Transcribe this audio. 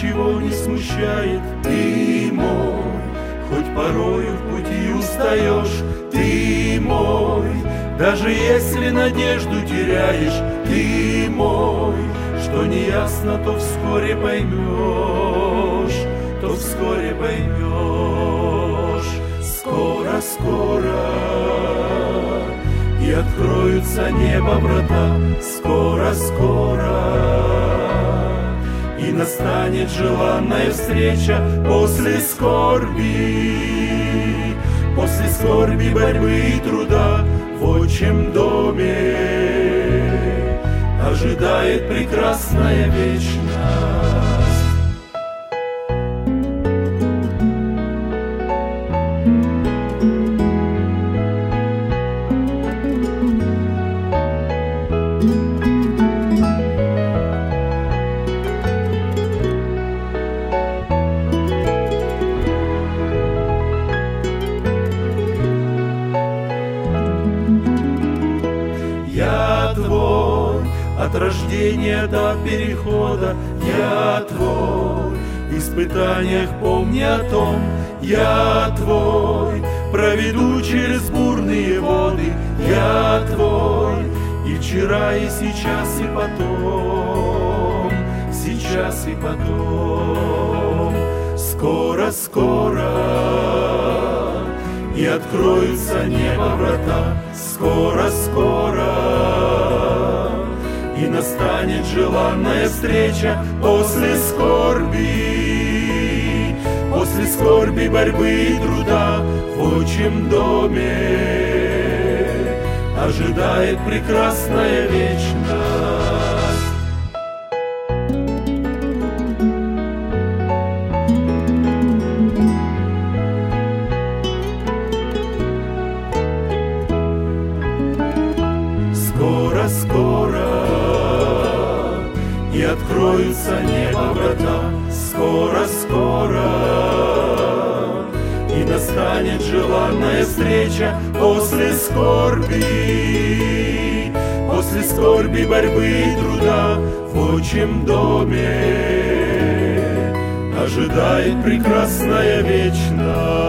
ничего не смущает. Ты мой, хоть порою в пути устаешь. Ты мой, даже если надежду теряешь. Ты мой, что не ясно, то вскоре поймешь, то вскоре поймешь. Скоро, скоро и откроются небо врата. Скоро, скоро и настанет желанная встреча. После скорби, после скорби, борьбы и труда в отчим доме ожидает прекрасная вечность. Я твой от рождения до перехода. Я твой в испытаниях, помни о том. Я твой проведу через бурные воды. Я твой и вчера, и сейчас, и потом. Сейчас и потом. Скоро, скоро и откроются небо врата. Скоро, скоро и настанет желанная встреча. После скорби, после скорби, борьбы и труда в отчим доме ожидает прекрасная вечность. Скоро, скоро и откроются небо врата. Скоро, скоро и настанет желанная встреча. После скорби, после скорби, борьбы и труда в отчим доме ожидает прекрасная вечность.